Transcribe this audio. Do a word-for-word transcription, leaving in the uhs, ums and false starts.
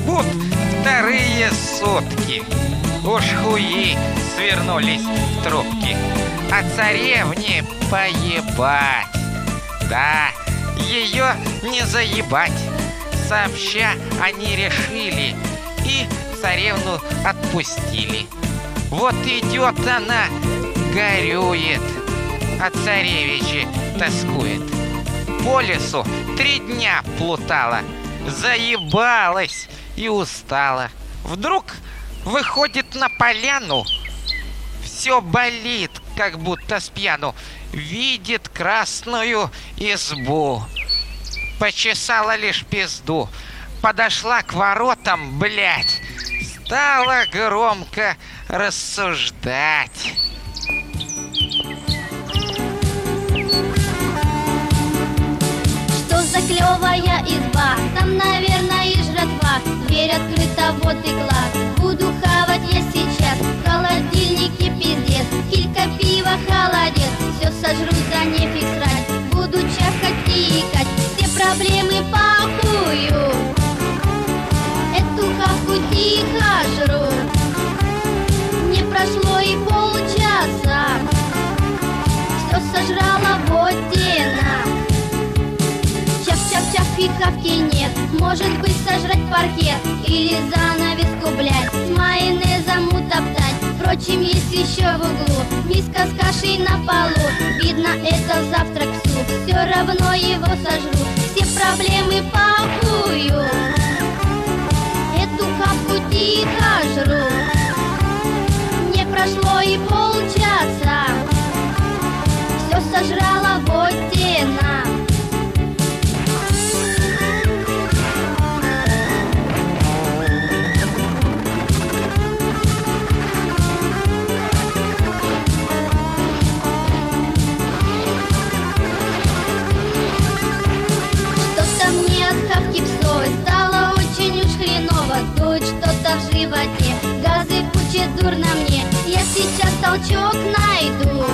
гребут вторые сутки. Уж хуи свернулись в трубки, а царевне поебать. Да, ее не заебать. Сообща они решили и царевну отпустили. Вот идет она, горюет, а царевичи тоскует. По лесу три дня плутала, заебалась и устала. Вдруг выходит на поляну, все болит, как будто с пьяну. Видит красную избу, почесала лишь пизду, подошла к воротам, блядь, стала громко рассуждать. Что за клевая изба, там, наверное, и жратва. Дверь открыта, вот и класс. Буду хавать я сейчас, в холодильнике пиздец. Килька пива, холодец, все сожру, да нефиг срать. Буду чахать и икать, все проблемы похую. Эту хавку тихо жру. Не прошло и полчаса, все сожрала вот тена. Чах-чах-чах, и хавки нет. Может быть, сожрать паркет или занавеску, блядь, с майонезом утоптать. Впрочем, есть еще в углу миска с кашей на полу. Видно, это завтрак суп, все равно его сожру. Все проблемы похую. Эту хавку тихо жру. Не прошло и полчаса, все сожрала вот тена. Стало очень уж хреново, дует что-то в животе, газы пучит дурно мне. Я сейчас толчок найду,